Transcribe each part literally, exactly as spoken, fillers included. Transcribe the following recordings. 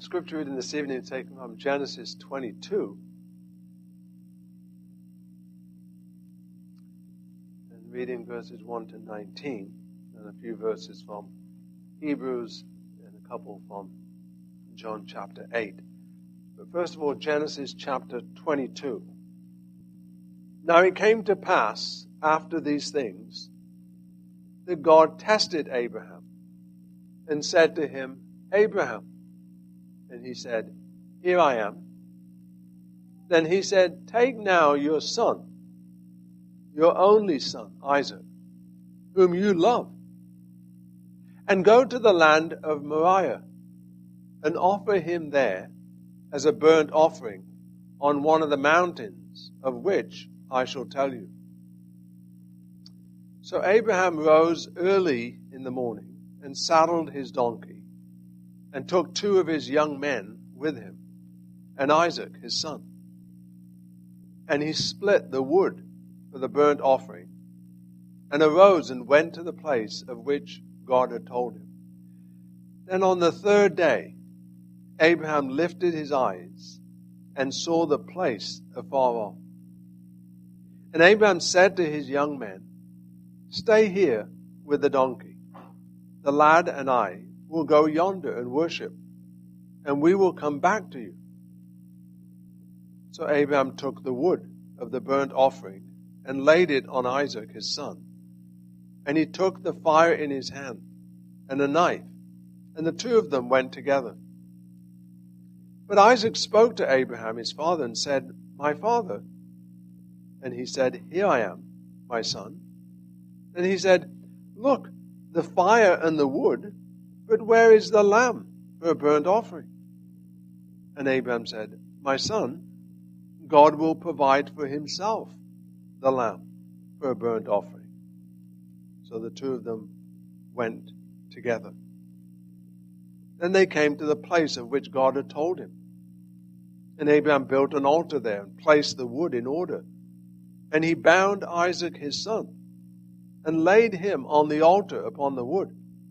scripture reading this evening is taken from Genesis twenty-two. And reading verses one to nineteen. And a few verses from Hebrews and a couple from John chapter eight. But first of all, Genesis chapter twenty-two. Now it came to pass after these things that God tested Abraham and said to him, Abraham. And he said, Here I am. Then he said, Take now your son, your only son, Isaac, whom you love, and go to the land of Moriah, and offer him there as a burnt offering on one of the mountains of which I shall tell you. So Abraham rose early in the morning and saddled his donkey, and took two of his young men with him, and Isaac his son. And he split the wood for the burnt offering, and arose and went to the place of which God had told him. Then on the third day, Abraham lifted his eyes and saw the place afar off. And Abraham said to his young men, Stay here with the donkey. The lad and I will go yonder and worship, and we will come back to you. So Abraham took the wood of the burnt offering and laid it on Isaac his son. And he took the fire in his hand and a knife, and the two of them went together. But Isaac spoke to Abraham his father and said, My father. And he said, Here I am, my son. And he said, Look, the fire and the wood, but where is the lamb for a burnt offering? And Abraham said, My son, God will provide for himself the lamb for a burnt offering. So the two of them went together. Then they came to the place of which God had told him. And Abraham built an altar there and placed the wood in order. And he bound Isaac his son and laid him on the altar upon the wood.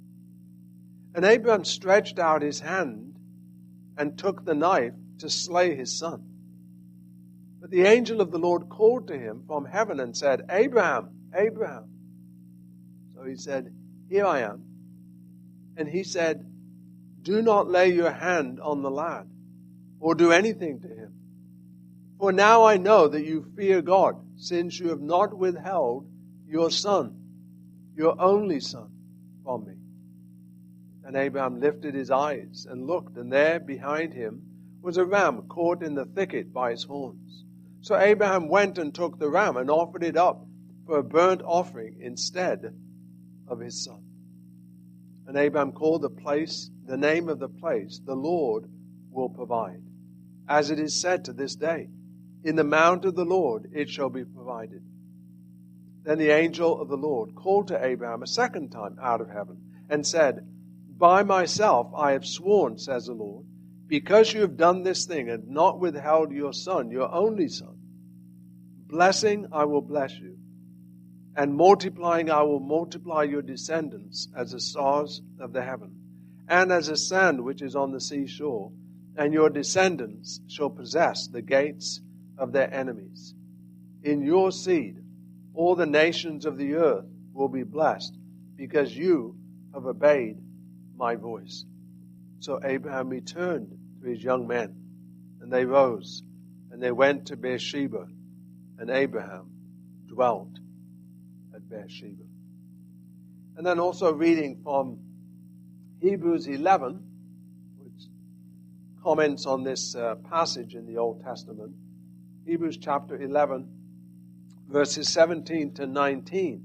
And Abraham stretched out his hand and took the knife to slay his son. But the angel of the Lord called to him from heaven and said, Abraham, Abraham. So he said, Here I am. And he said, Do not lay your hand on the lad, or do anything to him. For now I know that you fear God, since you have not withheld your son, your only son, from me. And Abraham lifted his eyes and looked, and there behind him was a ram caught in the thicket by its horns. So Abraham went and took the ram and offered it up for a burnt offering instead of his son. And Abraham called the place, the name of the place, The Lord will provide. As it is said to this day, In the mount of the Lord it shall be provided. Then the angel of the Lord called to Abraham a second time out of heaven and said, By myself I have sworn, says the Lord, because you have done this thing and not withheld your son, your only son. Blessing I will bless you, and multiplying I will multiply your descendants as the stars of the heaven, and as the sand which is on the seashore, and your descendants shall possess the gates of their enemies. In your seed all the nations of the earth will be blessed, because you have obeyed my voice. So Abraham returned to his young men, and they rose, and they went to Beersheba, and Abraham dwelt at Beersheba. And then also reading from Hebrews eleven, which comments on this uh, passage in the Old Testament. Hebrews chapter eleven, verses seventeen to nineteen.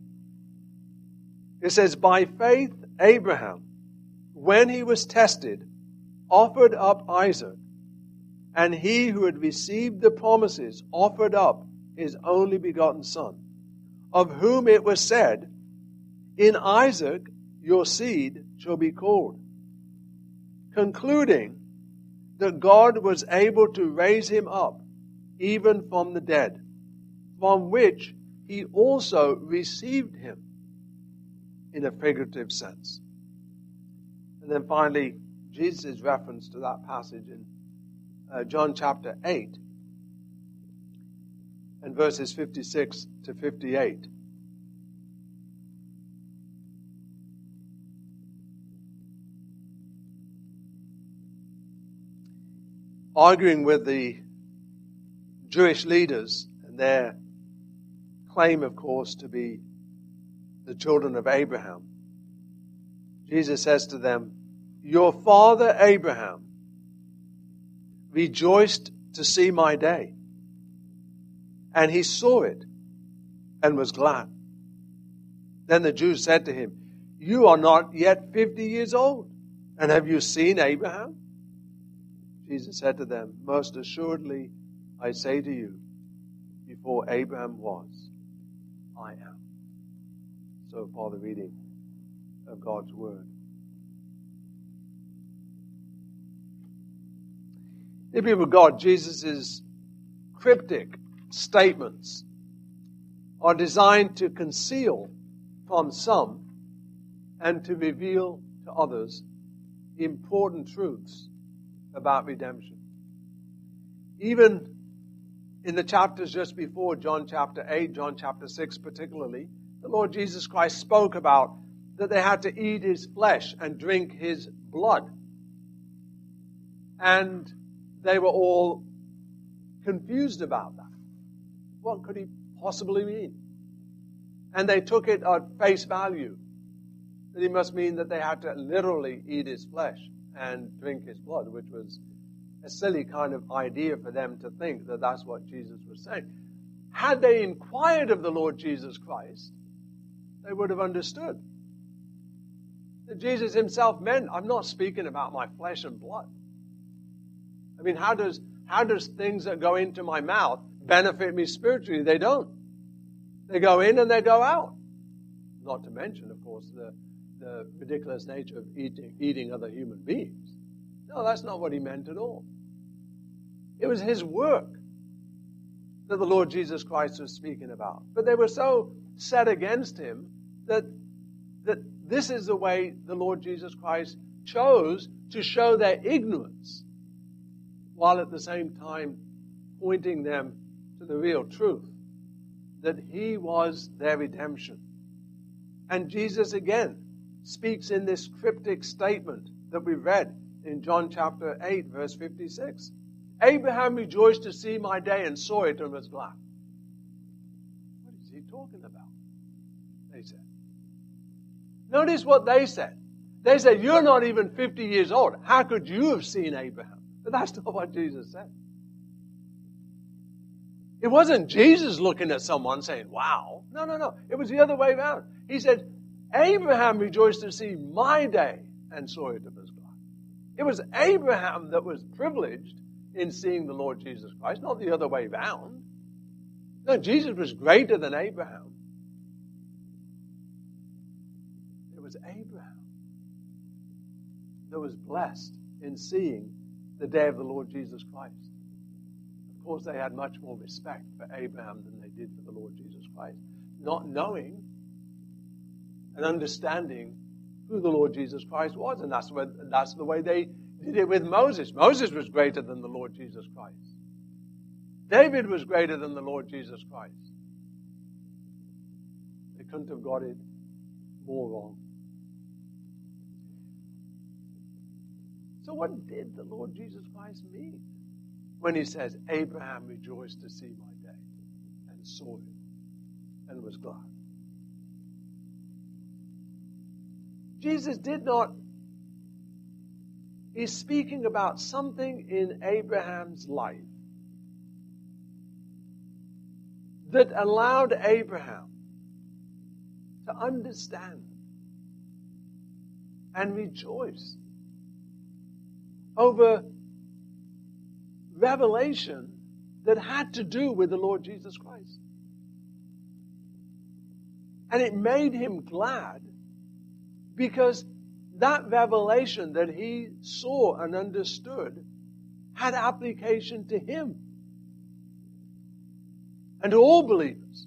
It says, By faith Abraham, when he was tested, offered up Isaac, and he who had received the promises offered up his only begotten son, of whom it was said, In Isaac your seed shall be called, concluding that God was able to raise him up even from the dead, from which he also received him in a figurative sense. And then finally, Jesus' reference to that passage in uh, John chapter eight and verses fifty-six to fifty-eight. Arguing with the Jewish leaders and their claim, of course, to be the children of Abraham, Jesus says to them, "Your father Abraham rejoiced to see my day, and he saw it and was glad." Then the Jews said to him, "You are not yet fifty years old, and have you seen Abraham?" Jesus said to them, "Most assuredly, I say to you, before Abraham was, I am." So far the reading of God's Word. Dear people of God, Jesus' cryptic statements are designed to conceal from some and to reveal to others important truths about redemption. Even in the chapters just before, John chapter eight, John chapter six particularly, the Lord Jesus Christ spoke about that they had to eat His flesh and drink His blood. And they were all confused about that. What could He possibly mean? And they took it at face value, that He must mean that they had to literally eat His flesh and drink His blood, which was a silly kind of idea for them to think that that's what Jesus was saying. Had they inquired of the Lord Jesus Christ, they would have understood that Jesus Himself meant, I'm not speaking about my flesh and blood. I mean, how does how does things that go into my mouth benefit me spiritually? They don't. They go in and they go out. Not to mention, of course, the the ridiculous nature of eating, eating other human beings. No, that's not what He meant at all. It was His work that the Lord Jesus Christ was speaking about. But they were so set against Him that, that this is the way the Lord Jesus Christ chose to show their ignorance, while at the same time pointing them to the real truth, that He was their redemption. And Jesus again speaks in this cryptic statement that we read in John chapter eight, verse fifty-six. Abraham rejoiced to see my day and saw it and was glad. What is He talking about? They said. Notice what they said. They said, you're not even fifty years old. How could you have seen Abraham? But that's not what Jesus said. It wasn't Jesus looking at someone saying, wow. No, no, no. It was the other way around. He said, Abraham rejoiced to see my day and saw it and was glad. It was Abraham that was privileged in seeing the Lord Jesus Christ, not the other way around. No, Jesus was greater than Abraham. It was Abraham that was blessed in seeing the day of the Lord Jesus Christ. Of course, they had much more respect for Abraham than they did for the Lord Jesus Christ, not knowing and understanding who the Lord Jesus Christ was. And that's, what, that's the way they did it with Moses. Moses was greater than the Lord Jesus Christ. David was greater than the Lord Jesus Christ. They couldn't have got it more wrong. So what did the Lord Jesus Christ mean when He says, Abraham rejoiced to see my day and saw it and was glad? Jesus did not, He's speaking about something in Abraham's life that allowed Abraham to understand and rejoice over revelation that had to do with the Lord Jesus Christ. And it made him glad because that revelation that he saw and understood had application to him and to all believers.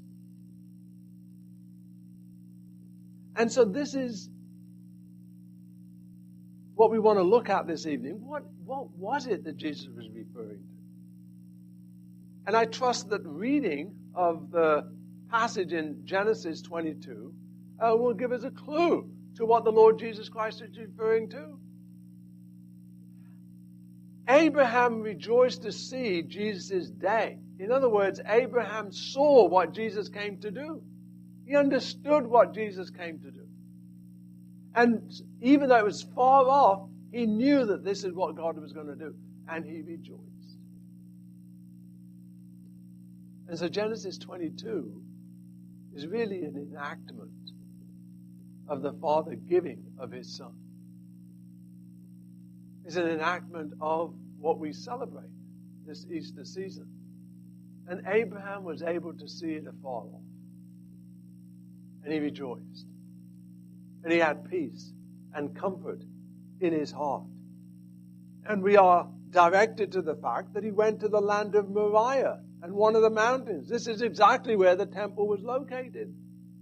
And so this is what we want to look at this evening. What, what was it that Jesus was referring to? And I trust that reading of the passage in Genesis twenty-two uh, will give us a clue to what the Lord Jesus Christ is referring to. Abraham rejoiced to see Jesus' day. In other words, Abraham saw what Jesus came to do. He understood what Jesus came to do. And even though it was far off, he knew that this is what God was going to do. And he rejoiced. And so Genesis twenty-two is really an enactment of the Father giving of His Son. It's an enactment of what we celebrate this Easter season. And Abraham was able to see it afar off. And he rejoiced. And he had peace and comfort in his heart. And we are directed to the fact that he went to the land of Moriah and one of the mountains. This is exactly where the temple was located.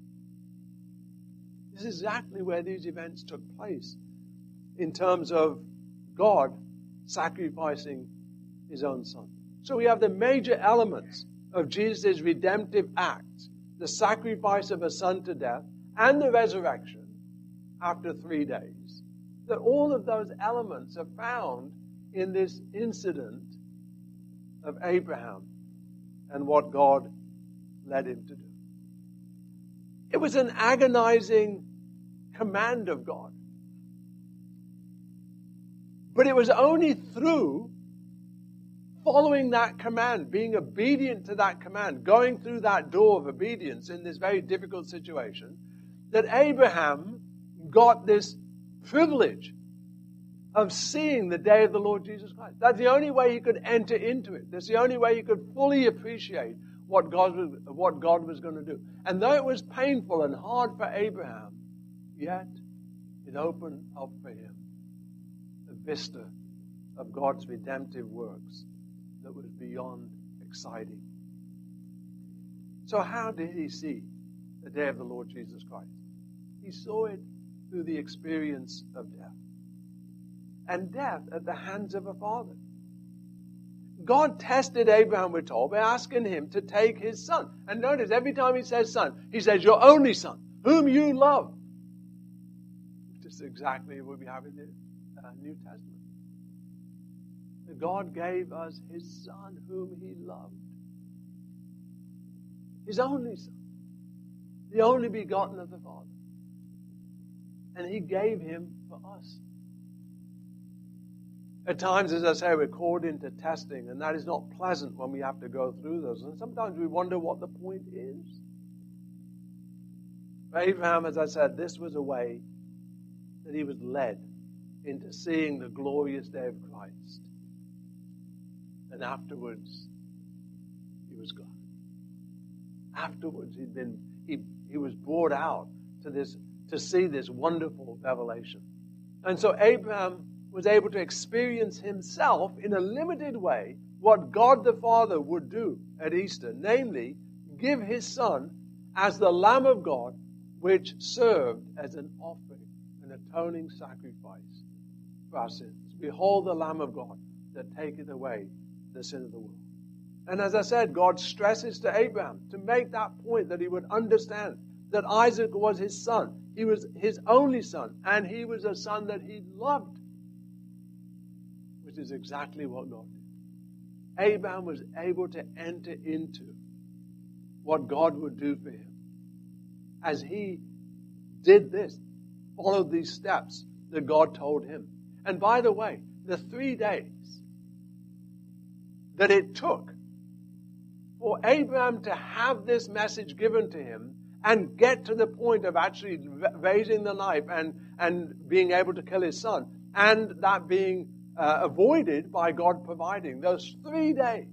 This is exactly where these events took place in terms of God sacrificing His own Son. So we have the major elements of Jesus' redemptive act, the sacrifice of a son to death and the resurrection after three days. That all of those elements are found in this incident of Abraham and what God led him to do. It was an agonizing command of God. But it was only through following that command, being obedient to that command, going through that door of obedience in this very difficult situation, that Abraham got this privilege of seeing the day of the Lord Jesus Christ. That's the only way he could enter into it. That's the only way he could fully appreciate what God was, what God was going to do. And though it was painful and hard for Abraham, yet it opened up for him a vista of God's redemptive works that was beyond exciting. So how did he see the day of the Lord Jesus Christ? He saw it through the experience of death. And death at the hands of a father. God tested Abraham, we're told, by asking him to take his son. And notice, every time he says son, he says, your only son, whom you love. Which is exactly what we have in the uh, New Testament. That God gave us his son, whom he loved. His only son. The only begotten of the Father. And he gave him for us. At times, as I say, we're called into testing, and that is not pleasant when we have to go through those. And sometimes we wonder what the point is. For Abraham, as I said, this was a way that he was led into seeing the glorious day of Christ. And afterwards, he was glad. Afterwards, he'd been he he was brought out to this to see this wonderful revelation. And so Abraham was able to experience himself in a limited way what God the Father would do at Easter, namely, give his Son as the Lamb of God, which served as an offering, an atoning sacrifice for our sins. Behold the Lamb of God that taketh away the sin of the world. And as I said, God stresses to Abraham to make that point that he would understand that Isaac was his son. He was his only son, and he was a son that he loved. Which is exactly what God did. Abraham was able to enter into what God would do for him. As he did this, followed these steps that God told him. And by the way, the three days that it took for Abraham to have this message given to him and get to the point of actually raising the knife and, and being able to kill his son, and that being uh, avoided by God providing, those three days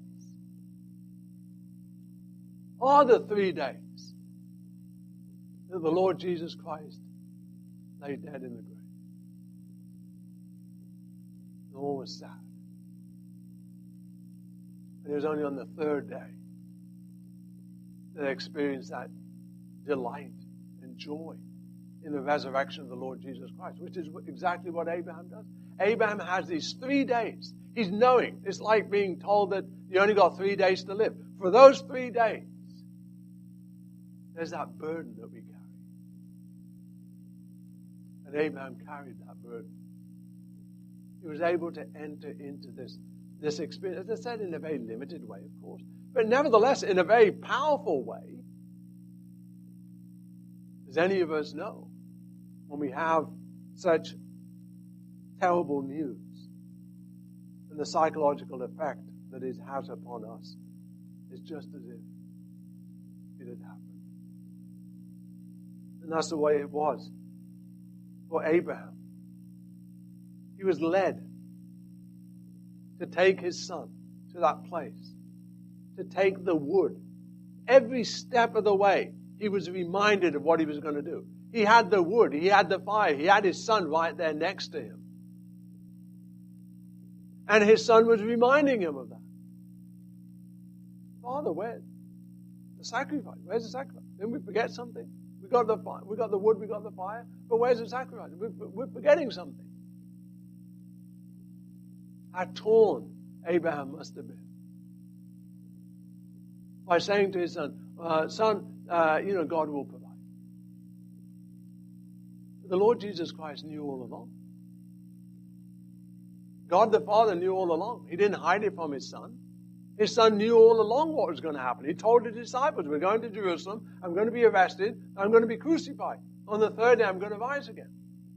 are the three days that the Lord Jesus Christ lay dead in the grave. And all was sad. And it was only on the third day that I experienced that delight and joy in the resurrection of the Lord Jesus Christ, which is exactly what Abraham does. Abraham has these three days. He's knowing. It's like being told that you only got three days to live. For those three days, there's that burden that we carry. And Abraham carried that burden. He was able to enter into this, this experience, as I said, in a very limited way, of course, but nevertheless in a very powerful way. Does any of us know when we have such terrible news and the psychological effect that it has upon us is just as if it had happened? And that's the way it was for Abraham. He was led to take his son to that place, to take the wood. Every step of the way, he was reminded of what he was going to do. He had the wood, he had the fire, he had his son right there next to him. And his son was reminding him of that. Father, where's the sacrifice? Where's the sacrifice? Didn't we forget something? We got the fire, we got the wood, we got the fire, but where's the sacrifice? We're, we're forgetting something. How torn Abraham must have been by saying to his son, uh, son, uh, you know, God will provide. The Lord Jesus Christ knew all along. God the Father knew all along. He didn't hide it from his son. His son knew all along what was going to happen. He told the disciples, we're going to Jerusalem, I'm going to be arrested, I'm going to be crucified. On the third day, I'm going to rise again.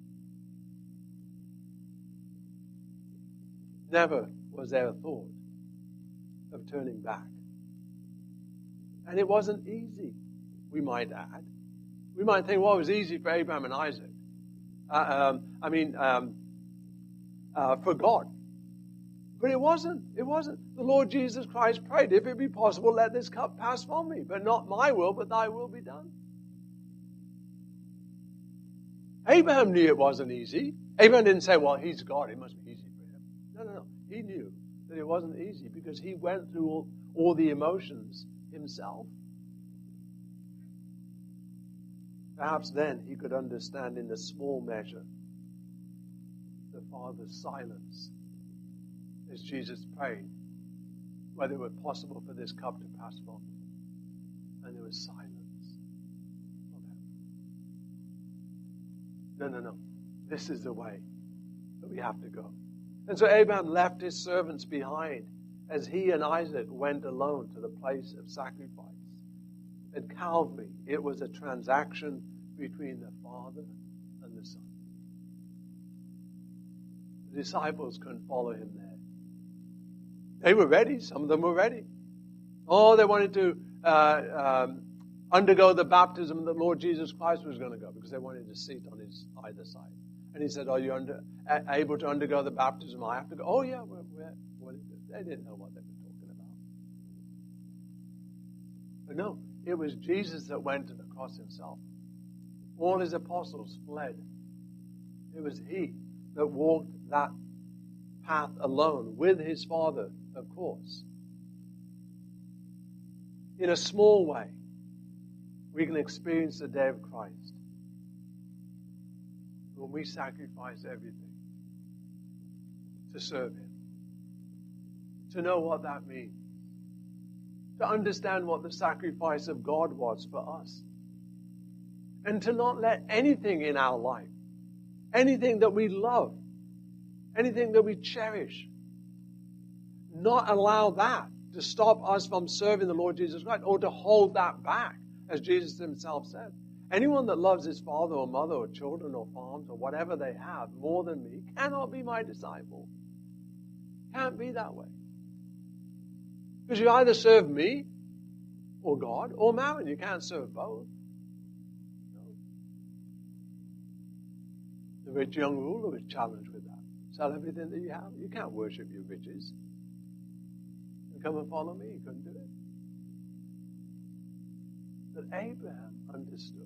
Never was there a thought of turning back. And it wasn't easy, we might add. We might think, well, it was easy for Abraham and Isaac. Uh, um, I mean, um, uh, for God. But it wasn't. It wasn't. The Lord Jesus Christ prayed, if it be possible, let this cup pass from me. But not my will, but thy will be done. Abraham knew it wasn't easy. Abraham didn't say, well, he's God, it must be easy for him. No, no, no. He knew that it wasn't easy because he went through all, all the emotions himself. Perhaps then he could understand in a small measure the Father's silence as Jesus prayed, whether it were possible for this cup to pass from him. And there was silence from heaven. No, no, no. This is the way that we have to go. And so Abraham left his servants behind as he and Isaac went alone to the place of sacrifice. At Calvary, it was a transaction between the Father and the Son. The disciples couldn't follow him there. They were ready. Some of them were ready. Oh, they wanted to uh, um, undergo the baptism that Lord Jesus Christ was going to go because they wanted a seat on his either side. And he said, are you under, able to undergo the baptism I have to go? Oh, yeah, we're, we're, we're, they didn't know what they were talking about. But no, it was Jesus that went to the cross himself. All his apostles fled. It was he that walked that path alone with his Father, of course. In a small way, we can experience the day of Christ when we sacrifice everything to serve him, to know what that means, to understand what the sacrifice of God was for us, and to not let anything in our life, anything that we love, anything that we cherish, not allow that to stop us from serving the Lord Jesus Christ or to hold that back, as Jesus himself said. Anyone that loves his father or mother or children or farms or whatever they have more than me cannot be my disciple. Can't be that way. Because you either serve me or God or mammon. You can't serve both. No. The rich young ruler was challenged with that. Sell everything that you have. You can't worship your riches. And come and follow me. You couldn't do it. But Abraham understood.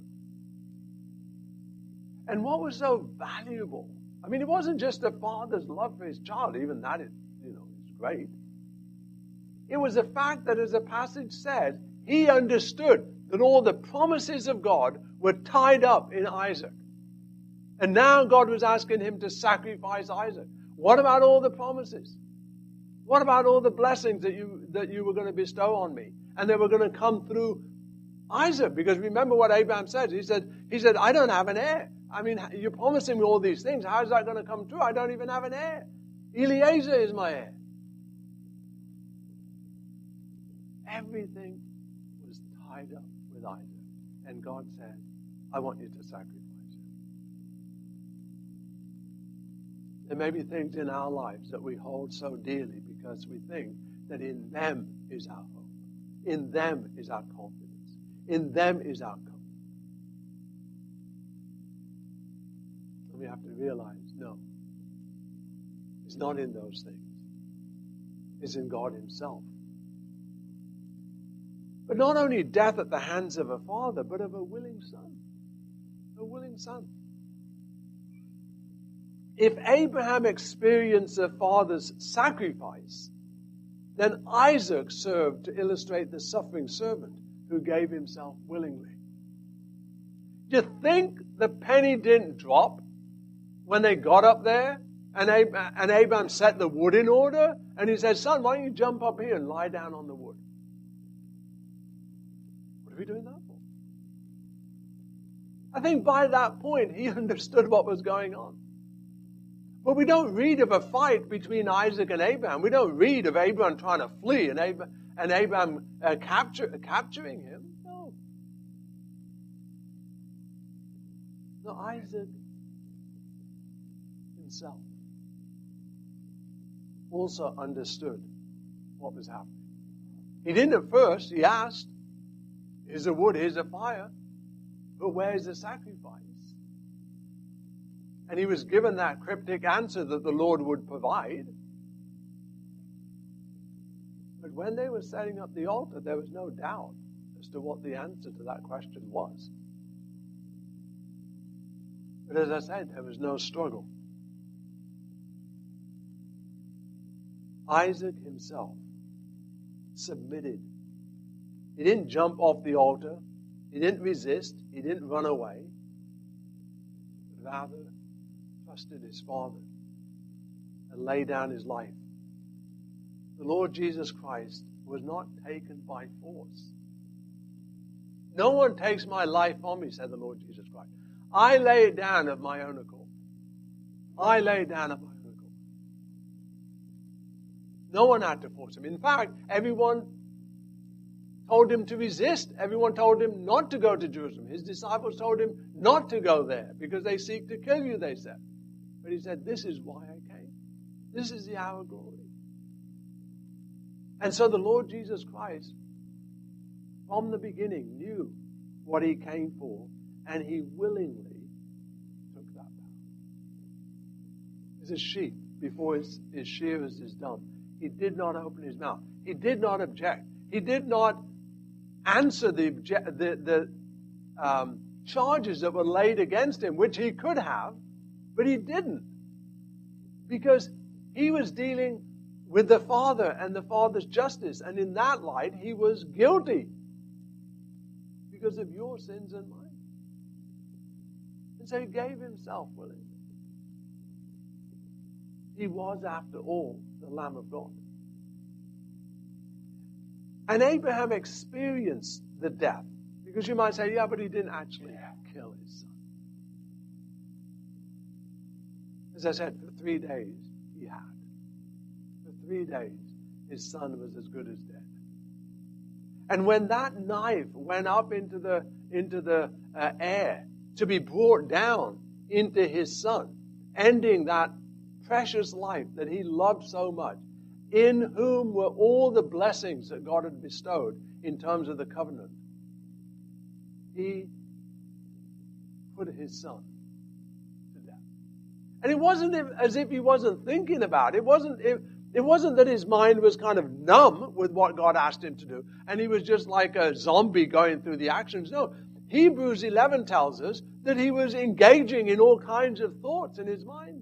And what was so valuable? I mean, it wasn't just a father's love for his child. Even that is, you know, is great. It was the fact that, as the passage said, he understood that all the promises of God were tied up in Isaac. And now God was asking him to sacrifice Isaac. What about all the promises? What about all the blessings that you that you were going to bestow on me? And they were going to come through Isaac. Because remember what Abraham said. He said, he said, I don't have an heir. I mean, you're promising me all these things. How is that going to come true? I don't even have an heir. Eliezer is my heir. Everything was tied up with Isaac. And God said, I want you to sacrifice him. There may be things in our lives that we hold so dearly because we think that in them is our hope. In them is our confidence. In them is our comfort. And we have to realize, no, it's not in those things. It's in God himself. But not only death at the hands of a father, but of a willing son. A willing son. If Abraham experienced a father's sacrifice, then Isaac served to illustrate the suffering servant who gave himself willingly. Do you think the penny didn't drop when they got up there and Abraham, and Abraham set the wood in order? And he said, son, why don't you jump up here and lie down on the wood? What are we doing that for? I think by that point he understood what was going on. But we don't read of a fight between Isaac and Abraham. We don't read of Abraham trying to flee and Abraham, and Abraham uh, capture, uh, capturing him. No. No, Isaac himself also understood what was happening. He didn't at first. He asked, here's the wood, here's the fire, but where's the sacrifice? And he was given that cryptic answer that the Lord would provide. But when they were setting up the altar, there was no doubt as to what the answer to that question was. But as I said, there was no struggle. Isaac himself submitted. He didn't jump off the altar. He didn't resist. He didn't run away. But rather, trusted his Father and laid down his life. The Lord Jesus Christ was not taken by force. No one takes my life from me, said the Lord Jesus Christ. I lay it down of my own accord. I lay it down of my own accord. No one had to force him. In fact, everyone told him to resist. Everyone told him not to go to Jerusalem. His disciples told him not to go there because they seek to kill you, they said. But he said, this is why I came. This is the hour of glory. And so the Lord Jesus Christ, from the beginning, knew what he came for, and he willingly took that path. As a sheep, before his, his shearers is done, he did not open his mouth. He did not object. He did not answer the, the, the um, charges that were laid against him, which he could have. But he didn't, because he was dealing with the Father and the Father's justice. And in that light, he was guilty because of your sins and mine. And so he gave himself willingly. He was, after all, the Lamb of God. And Abraham experienced the death. Because you might say, yeah, but he didn't actually kill his son. As I said, for three days he had. For three days his son was as good as dead. And when that knife went up into the into the uh, air to be brought down into his son, ending that precious life that he loved so much, in whom were all the blessings that God had bestowed in terms of the covenant, he put his son. And it wasn't as if he wasn't thinking about it. It wasn't, it, it wasn't that his mind was kind of numb with what God asked him to do, and he was just like a zombie going through the actions. No, Hebrews eleven tells us that he was engaging in all kinds of thoughts in his mind.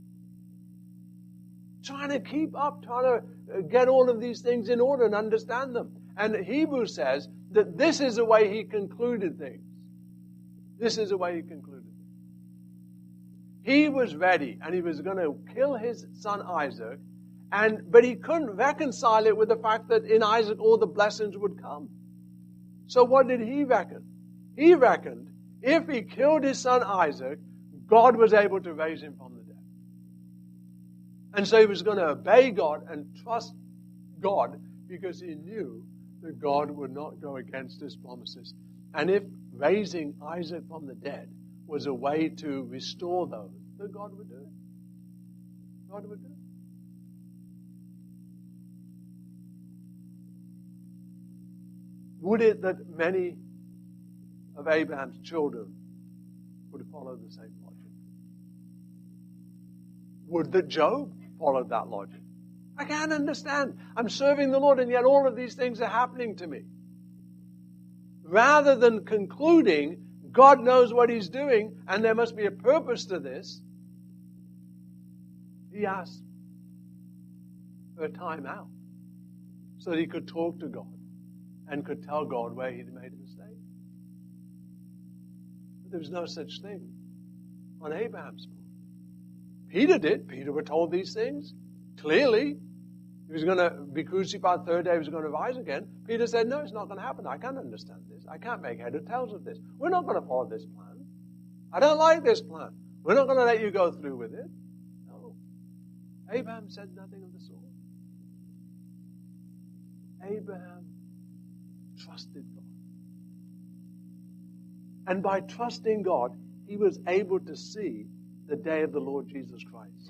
Trying to keep up, trying to get all of these things in order and understand them. And Hebrews says that this is the way he concluded things. This is the way he concluded. He was ready, and he was going to kill his son Isaac, and but he couldn't reconcile it with the fact that in Isaac all the blessings would come. So what did he reckon? He reckoned if he killed his son Isaac, God was able to raise him from the dead. And so he was going to obey God and trust God because he knew that God would not go against his promises. And if raising Isaac from the dead was a way to restore those, then God would do it. God would do it. Would it that many of Abraham's children would follow the same logic? Would that Job followed that logic? I can't understand. I'm serving the Lord and yet all of these things are happening to me. Rather than concluding God knows what He's doing and there must be a purpose to this, he asked for a time out so that he could talk to God and could tell God where he'd made a mistake. But there was no such thing on Abraham's part. Peter did. Peter were told these things. Clearly, he was going to be crucified the third day, he was going to rise again. Peter said, no, it's not going to happen. I can't understand this. I can't make head or tails of this. We're not going to follow this plan. I don't like this plan. We're not going to let you go through with it. No. Abraham said nothing of the sort. Abraham trusted God. And by trusting God, he was able to see the day of the Lord Jesus Christ.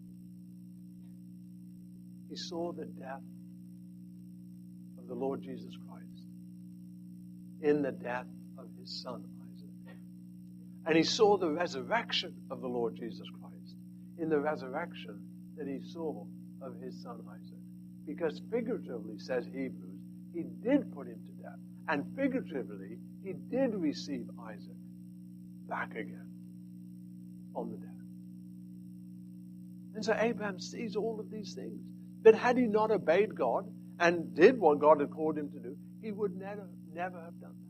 He saw the death of the Lord Jesus Christ in the death of his son Isaac. And he saw the resurrection of the Lord Jesus Christ in the resurrection that he saw of his son Isaac. Because figuratively, says Hebrews, he did put him to death. And figuratively, he did receive Isaac back again on the death. And so Abraham sees all of these things. But had he not obeyed God and did what God had called him to do, he would never, never have done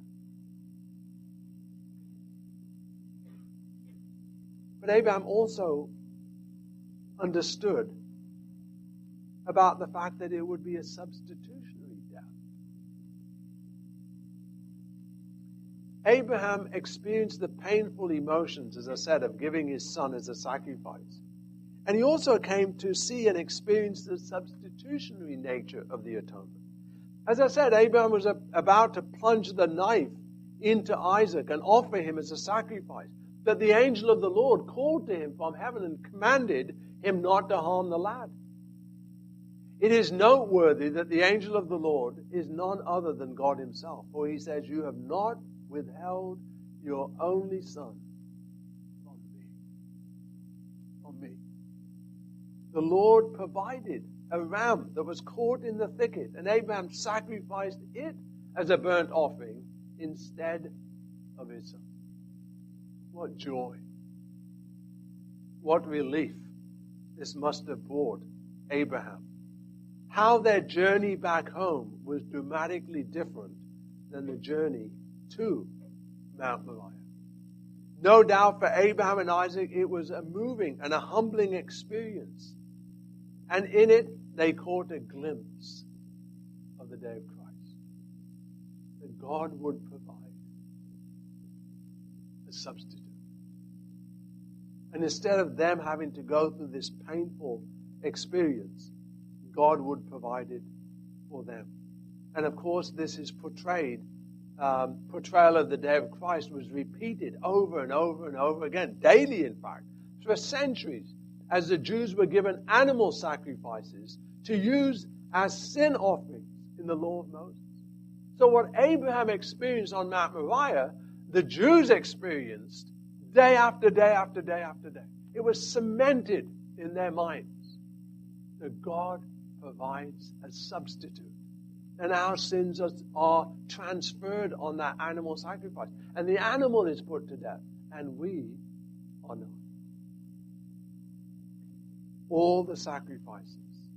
that. But Abraham also understood about the fact that it would be a substitutionary death. Abraham experienced the painful emotions, as I said, of giving his son as a sacrifice. And he also came to see and experience the substitutionary nature of the atonement. As I said, Abraham was about to plunge the knife into Isaac and offer him as a sacrifice. But the angel of the Lord called to him from heaven and commanded him not to harm the lad. It is noteworthy that the angel of the Lord is none other than God himself. For he says, you have not withheld your only son from me. From me. The Lord provided a ram that was caught in the thicket, and Abraham sacrificed it as a burnt offering instead of his son. What joy. What relief this must have brought Abraham. How their journey back home was dramatically different than the journey to Mount Moriah. No doubt for Abraham and Isaac, it was a moving and a humbling experience. And in it, they caught a glimpse of the day of Christ. That God would provide a substitute. And instead of them having to go through this painful experience, God would provide it for them. And of course, this is portrayed, um, portrayal of the day of Christ was repeated over and over and over again, daily in fact, for centuries, as the Jews were given animal sacrifices to use as sin offerings in the law of Moses. So what Abraham experienced on Mount Moriah, the Jews experienced day after day after day after day. It was cemented in their minds that God provides a substitute. And our sins are, are transferred on that animal sacrifice. And the animal is put to death, and we are not. All the sacrifices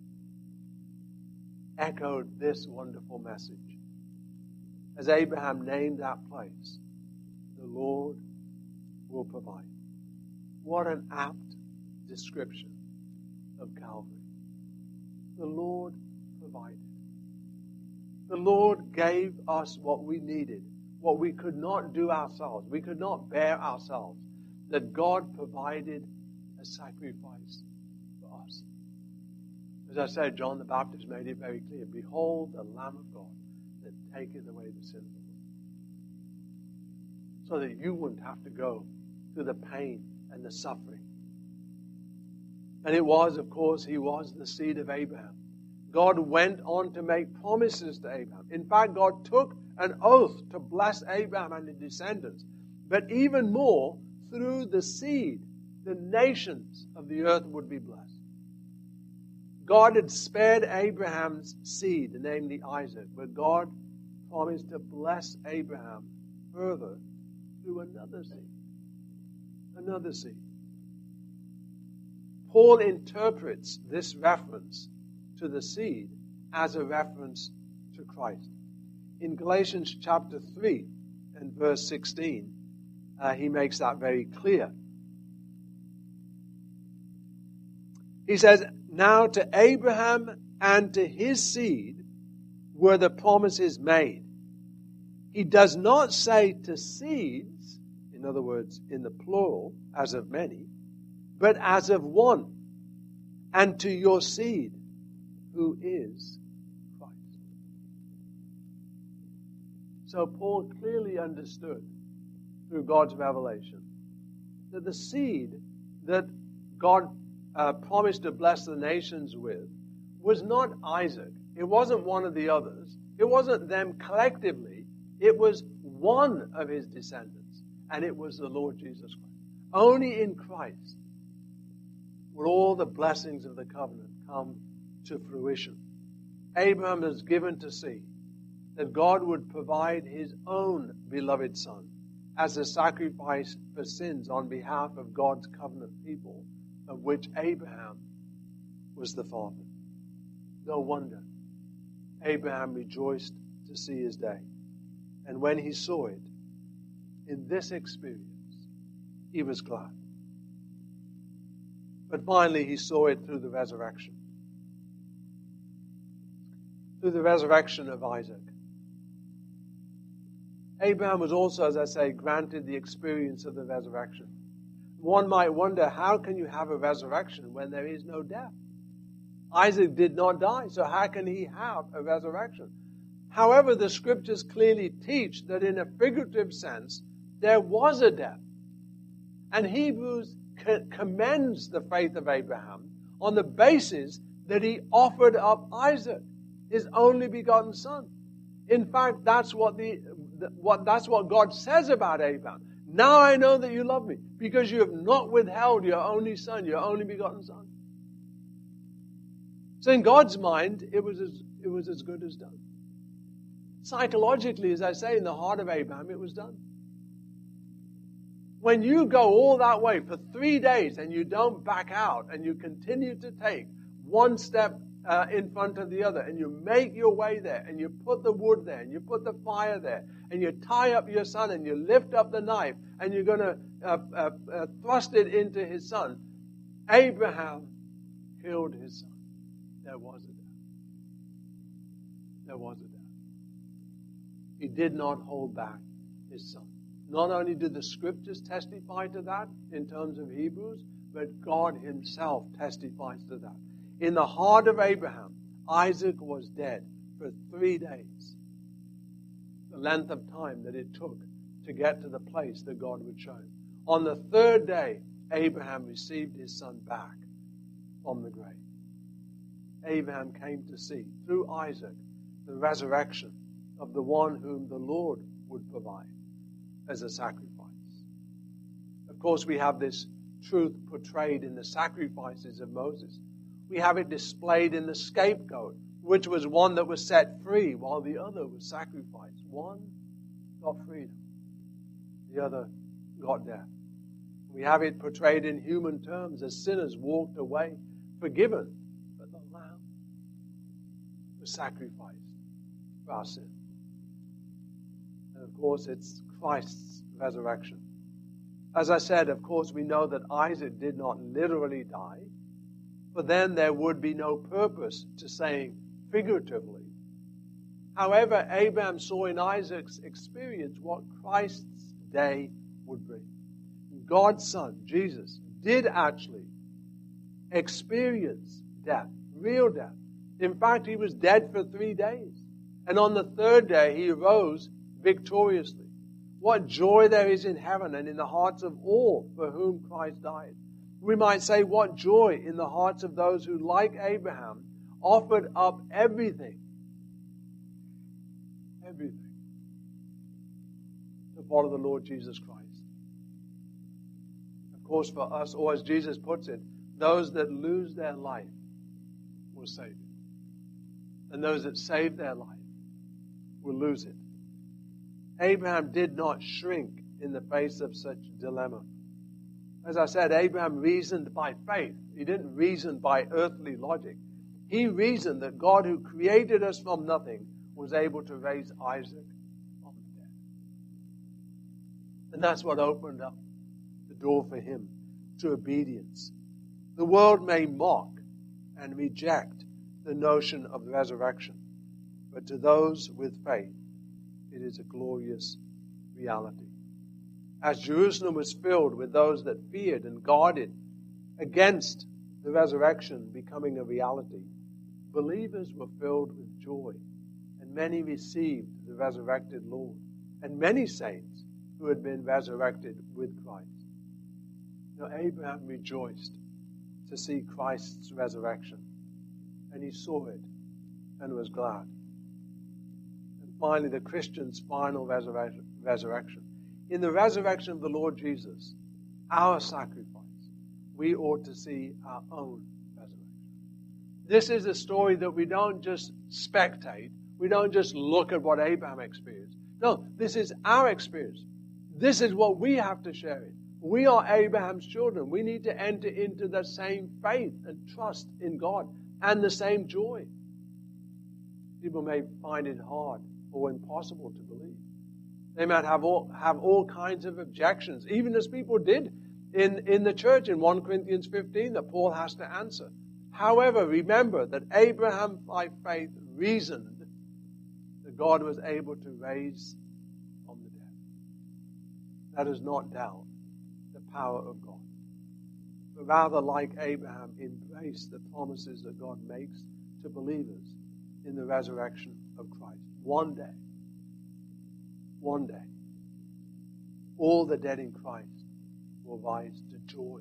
echoed this wonderful message. As Abraham named that place, the Lord will provide. What an apt description of Calvary. The Lord provided. The Lord gave us what we needed, what we could not do ourselves. We could not bear ourselves. That God provided a sacrifice for us. As I said, John the Baptist made it very clear. Behold, the Lamb of God that taketh away the sin of the world. So that you wouldn't have to go through the pain and the suffering. And it was, of course, he was the seed of Abraham. God went on to make promises to Abraham. In fact, God took an oath to bless Abraham and his descendants. But even more, through the seed, the nations of the earth would be blessed. God had spared Abraham's seed, namely Isaac, but God promised to bless Abraham further through another seed. Another seed. Paul interprets this reference to the seed as a reference to Christ. In Galatians chapter three and verse sixteen, uh, he makes that very clear. He says, now to Abraham and to his seed were the promises made. He does not say to seeds, in other words, in the plural, as of many, but as of one, and to your seed, who is Christ. So Paul clearly understood through God's revelation that the seed that God uh, promised to bless the nations with was not Isaac. It wasn't one of the others. It wasn't them collectively. It was one of his descendants, and it was the Lord Jesus Christ. Only in Christ will all the blessings of the covenant come to fruition. Abraham is given to see that God would provide his own beloved son as a sacrifice for sins on behalf of God's covenant people, of which Abraham was the father. No wonder Abraham rejoiced to see his day. And when he saw it, in this experience, he was glad. But finally, he saw it through the resurrection. Through the resurrection of Isaac. Abraham was also, as I say, granted the experience of the resurrection. One might wonder, how can you have a resurrection when there is no death? Isaac did not die, so how can he have a resurrection? However, the scriptures clearly teach that in a figurative sense, there was a death. And Hebrews commends the faith of Abraham on the basis that he offered up Isaac, his only begotten son. In fact, that's what the, what that's what God says about Abraham. Now I know that you love me, because you have not withheld your only son, your only begotten son. So in God's mind, it was as, it was as good as done. Psychologically, as I say, in the heart of Abraham, it was done. When you go all that way for three days and you don't back out and you continue to take one step uh, in front of the other and you make your way there and you put the wood there and you put the fire there and you tie up your son and you lift up the knife and you're going to uh, uh, uh, thrust it into his son, Abraham killed his son. There was a death. There was a death. He did not hold back his son. Not only did the scriptures testify to that in terms of Hebrews, but God himself testifies to that. In the heart of Abraham, Isaac was dead for three days. The length of time that it took to get to the place that God would show him. On the third day, Abraham received his son back from the grave. Abraham came to see, through Isaac, the resurrection of the one whom the Lord would provide as a sacrifice. Of course, we have this truth portrayed in the sacrifices of Moses. We have it displayed in the scapegoat, which was one that was set free while the other was sacrificed. One got freedom. The other got death. We have it portrayed in human terms as sinners walked away forgiven, but the Lamb was sacrificed for our sin. And of course, it's Christ's resurrection As I said, of course, we know that Isaac did not literally die, for then there would be no purpose to saying figuratively. However, Abraham saw in Isaac's experience what Christ's day would bring. God's Son, Jesus, did actually experience death, real death. In fact, he was dead for three days. And on the third day, he arose victoriously. What joy there is in heaven and in the hearts of all for whom Christ died. We might say, what joy in the hearts of those who, like Abraham, offered up everything. Everything. To follow the Lord Jesus Christ. Of course, for us, or as Jesus puts it, those that lose their life will save it. And those that save their life will lose it. Abraham did not shrink in the face of such dilemma. As I said, Abraham reasoned by faith. He didn't reason by earthly logic. He reasoned that God, who created us from nothing, was able to raise Isaac from the dead. And that's what opened up the door for him to obedience. The world may mock and reject the notion of resurrection, but to those with faith, it is a glorious reality. As Jerusalem was filled with those that feared and guarded against the resurrection becoming a reality, believers were filled with joy, and many received the resurrected Lord, and many saints who had been resurrected with Christ. Now Abraham rejoiced to see Christ's resurrection, and he saw it and was glad. And finally, the Christian's final resurrection. resurrection. In the resurrection of the Lord Jesus, our sacrifice, we ought to see our own resurrection. This is a story that we don't just spectate. We don't just look at what Abraham experienced. No, this is our experience. This is what we have to share it. We are Abraham's children. We need to enter into the same faith and trust in God and the same joy. People may find it hard or impossible to believe. They might have all, have all kinds of objections, even as people did in, in the church in First Corinthians fifteen that Paul has to answer. However, remember that Abraham by faith reasoned that God was able to raise from the dead. That is not doubt the power of God, but rather, like Abraham, embrace the promises that God makes to believers in the resurrection of Christ. One day, one day, all the dead in Christ will rise to joy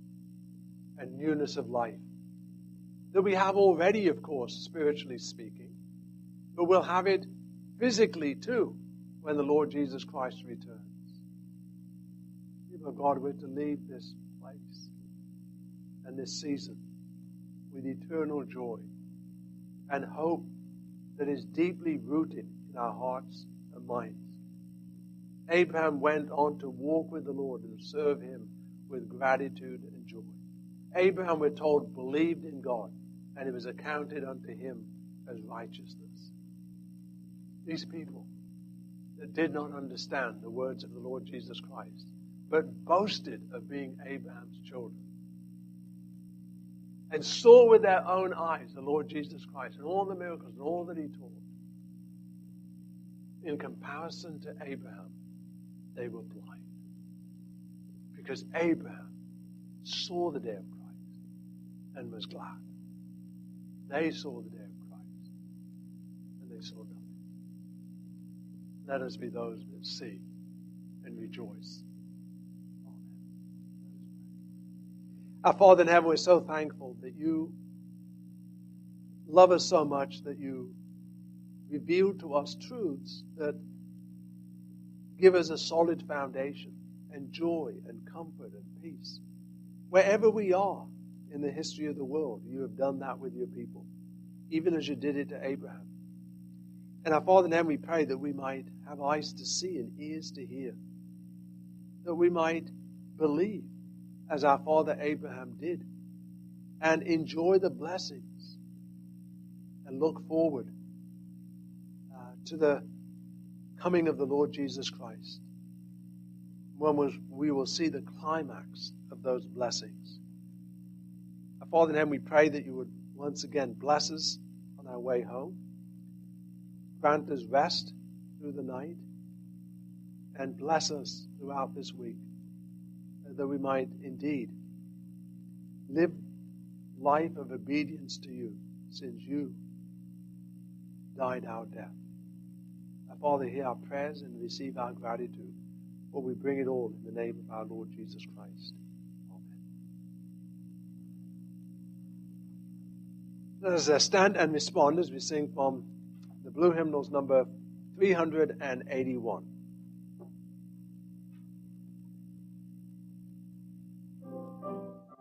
and newness of life that we have already, of course, spiritually speaking, but we'll have it physically too when the Lord Jesus Christ returns. People of God, we're to leave this place and this season with eternal joy and hope that is deeply rooted in our hearts and minds. Abraham went on to walk with the Lord and serve him with gratitude and joy. Abraham, we're told, believed in God, and it was accounted unto him as righteousness. These people that did not understand the words of the Lord Jesus Christ, but boasted of being Abraham's children, and saw with their own eyes the Lord Jesus Christ and all the miracles and all that he taught, in comparison to Abraham, they were blind. Because Abraham saw the day of Christ and was glad. They saw the day of Christ and they saw nothing. Let us be those that see and rejoice. Amen. Our Father in heaven, we're so thankful that you love us so much that you reveal to us truths that give us a solid foundation and joy and comfort and peace. Wherever we are in the history of the world, you have done that with your people, even as you did it to Abraham. And our Father in heaven, we pray that we might have eyes to see and ears to hear, that we might believe as our father Abraham did and enjoy the blessings and look forward uh, to the coming of the Lord Jesus Christ, when we will see the climax of those blessings. Our Father in heaven, we pray that you would once again bless us on our way home, grant us rest through the night, and bless us throughout this week, that we might indeed live life of obedience to you, since you died our death. Our Father, hear our prayers and receive our gratitude, for we bring it all in the name of our Lord Jesus Christ. Amen. Let us uh, stand and respond as we sing from the Blue Hymnals number three hundred eighty-one.